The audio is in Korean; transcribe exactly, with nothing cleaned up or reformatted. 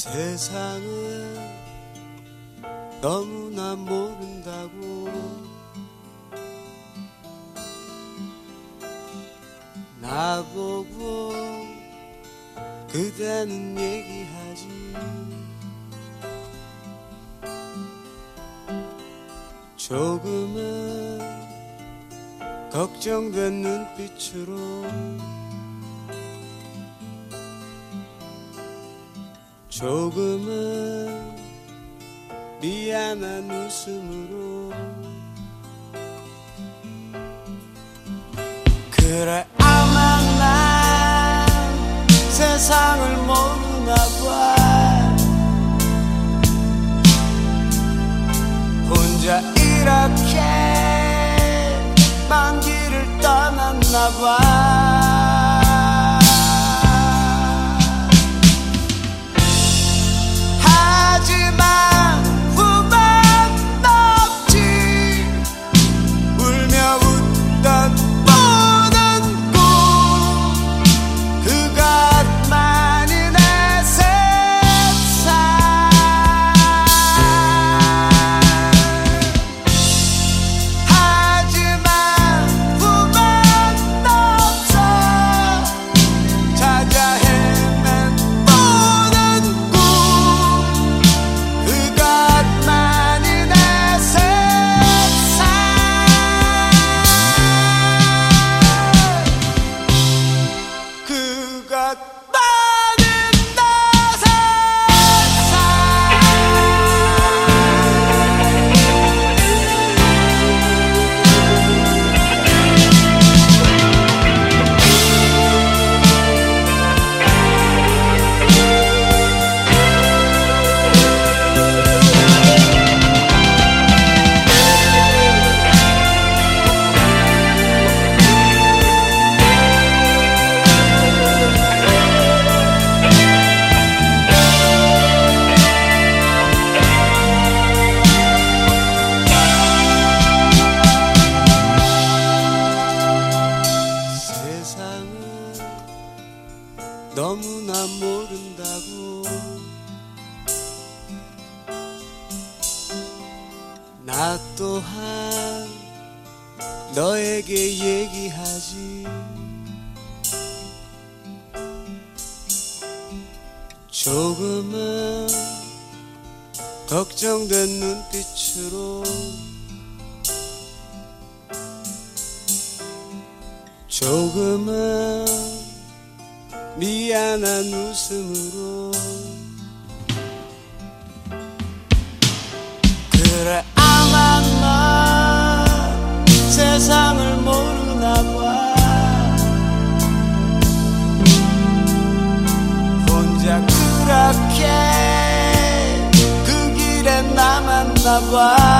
세상을 너무나 모른다고 나보고 그대는 얘기하지. 조금은 걱정된 눈빛으로 조금은 미안한 웃음으로 그래 아마 난 세상을 모르나 봐. 혼자 이렇게 먼 길을 떠났나 봐. 하지만 후회는 없지. 울며 웃던 모든 꿈 그것만이 내 세상. 하지만 후회는 없어. 찾아 헤맨 모든 꿈 그것만이 내 세상. 그것만이 내 세상. 세상을 너무나 모른다고 나 또한 너에게 얘기하지. 조금은 걱정된 눈빛으로 조금은 미안한 웃음으로 그래 아마 넌 세상을 모르나 봐. 혼자 그렇게 그 길에 남았나 봐.